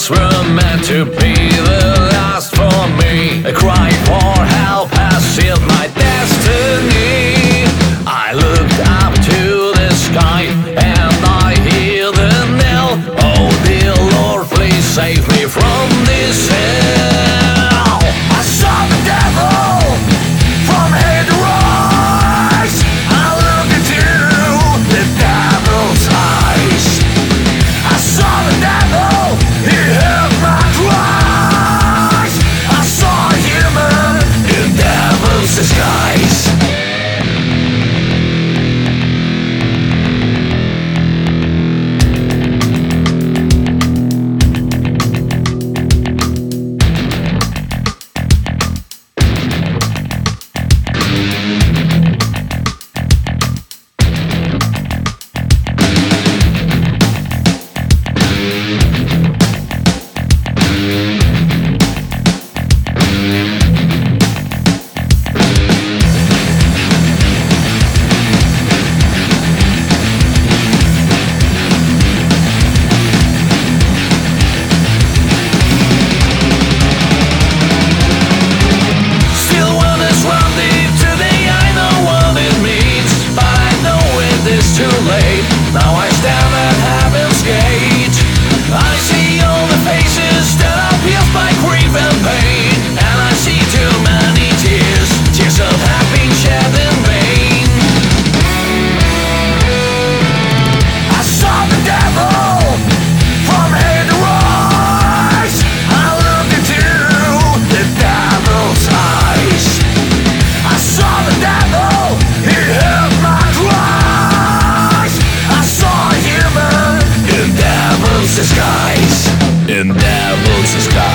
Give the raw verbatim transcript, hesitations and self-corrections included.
words were meant to be the last for me. A cry for help has sealed my destiny. I looked up to the sky and I hear the knell. Oh dear Lord, please save me from this hell. I saw the devil from head to rise. I looked into the devil's eyes. I saw the devil, he heard my cries. I saw a human in devil's disguise. Now I stand at heaven's gate. I see all the faces that are pierced by grief and pain, and I see too many tears, tears that have been shed in vain. I saw the devil from head to rise. I looked into the devil's eyes. I saw the devil, he heard my cries. I saw a human in devil's disguise. In devil's disguise.